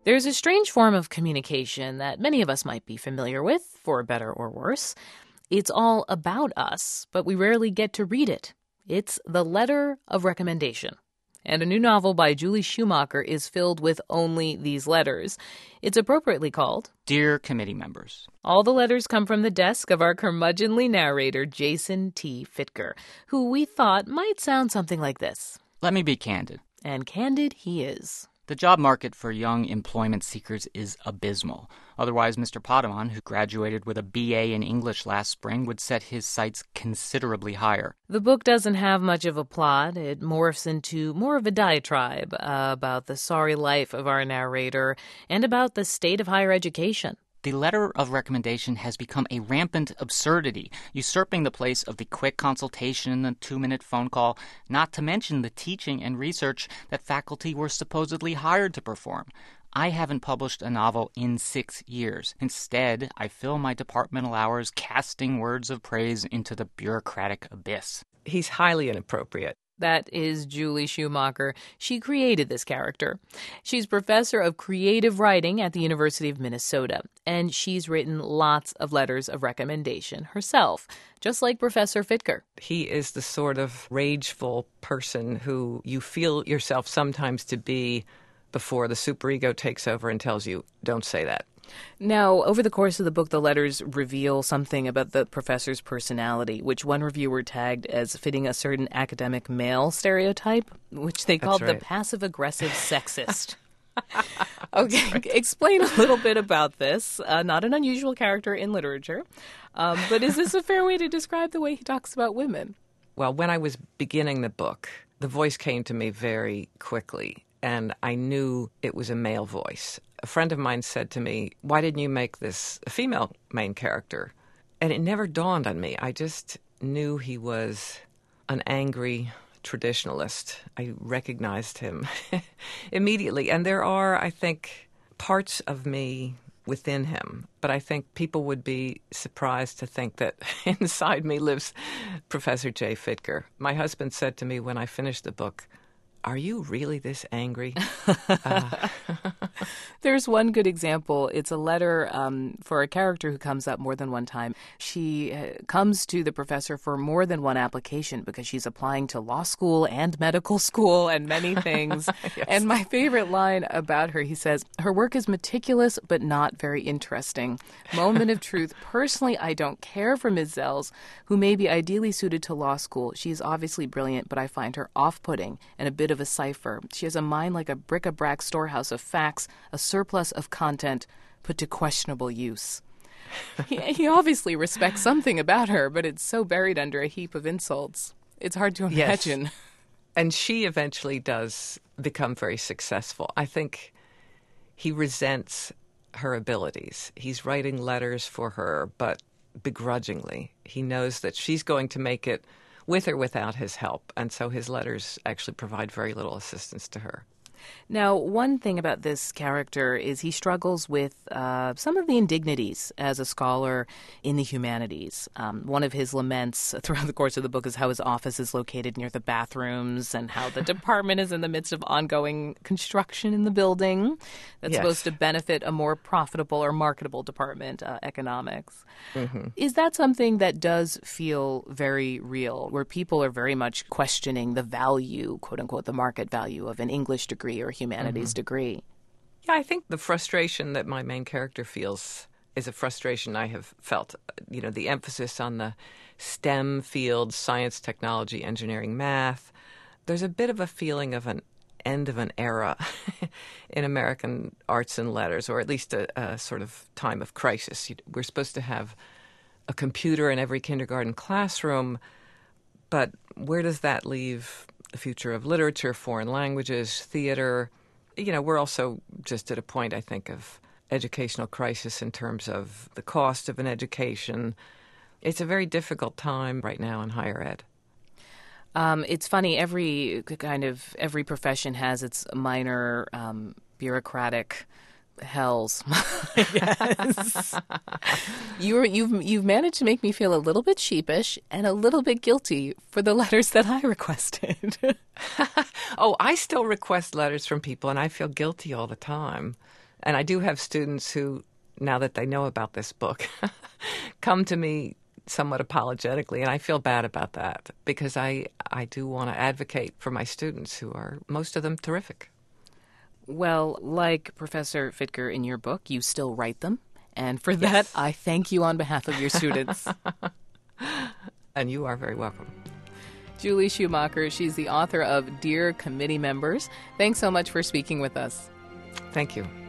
There's a strange form of communication that many of us might be familiar with, for better or worse. It's all about us, but we rarely get to read it. It's the letter of recommendation. And a new novel by Julie Schumacher is filled with only these letters. It's appropriately called Dear Committee Members. All the letters come from the desk of our curmudgeonly narrator, Jason T. Fittger, who we thought might sound something like this. Let me be candid. And candid he is. The job market for young employment seekers is abysmal. Otherwise, Mr. Potamon, who graduated with a BA in English last spring, would set his sights considerably higher. The book doesn't have much of a plot. It morphs into more of a diatribe about the sorry life of our narrator and about the state of higher education. The letter of recommendation has become a rampant absurdity, usurping the place of the quick consultation and the 2-minute phone call, not to mention the teaching and research that faculty were supposedly hired to perform. I haven't published a novel in 6 years. Instead, I fill my departmental hours casting words of praise into the bureaucratic abyss. He's highly inappropriate. That is Julie Schumacher. She created this character. She's professor of creative writing at the University of Minnesota, and she's written lots of letters of recommendation herself, just like Professor Fittger. He is the sort of rageful person who you feel yourself sometimes to be before the superego takes over and tells you, don't say that. Now, over the course of the book, the letters reveal something about the professor's personality, which one reviewer tagged as fitting a certain academic male stereotype, which they called the passive-aggressive sexist. Okay, right. Explain a little bit about this. Not an unusual character in literature, but is this a fair way to describe the way he talks about women? Well, when I was beginning the book, the voice came to me very quickly, and I knew it was a male voice. A friend of mine said to me, why didn't you make this a female main character? And it never dawned on me. I just knew he was an angry traditionalist. I recognized him immediately. And there are, I think, parts of me within him. But I think people would be surprised to think that inside me lives Professor J. Fittger. My husband said to me when I finished the book, are you really this angry? There's one good example. It's a letter for a character who comes up more than one time. She comes to the professor for more than one application because she's applying to law school and medical school and many things. Yes. And my favorite line about her, he says, her work is meticulous but not very interesting. Moment of truth. Personally, I don't care for Ms. Zells, who may be ideally suited to law school. She is obviously brilliant, but I find her off-putting and a bit of a cipher. She has a mind like a bric-a-brac storehouse of facts, a surplus of content put to questionable use. He obviously respects something about her, but it's so buried under a heap of insults. It's hard to imagine. Yes. And she eventually does become very successful. I think he resents her abilities. He's writing letters for her, but begrudgingly. He knows that she's going to make it with or without his help, and so his letters actually provide very little assistance to her. Now, one thing about this character is he struggles with some of the indignities as a scholar in the humanities. One of his laments throughout the course of the book is how his office is located near the bathrooms and how the department is in the midst of ongoing construction in the building that's supposed to benefit a more profitable or marketable department, economics. Mm-hmm. Is that something that does feel very real, where people are very much questioning the value, quote-unquote, the market value of an English degree or humanities degree? Yeah, I think the frustration that my main character feels is a frustration I have felt. You know, the emphasis on the STEM fields, science, technology, engineering, math. There's a bit of a feeling of an end of an era in American arts and letters, or at least a sort of time of crisis. We're supposed to have a computer in every kindergarten classroom, but where does that leave the future of literature, foreign languages, theater? You know, we're also just at a point, I think, of educational crisis in terms of the cost of an education. It's a very difficult time right now in higher ed. It's funny, every profession has its minor bureaucratic hells. Yes. You've managed to make me feel a little bit sheepish and a little bit guilty for the letters that I requested. Oh, I still request letters from people, and I feel guilty all the time. And I do have students who, now that they know about this book, come to me somewhat apologetically, and I feel bad about that because I do want to advocate for my students who are, most of them, terrific. Well, like Professor Fittger in your book, you still write them. And for that, Yes. I thank you on behalf of your students. And you are very welcome. Julie Schumacher, she's the author of Dear Committee Members. Thanks so much for speaking with us. Thank you.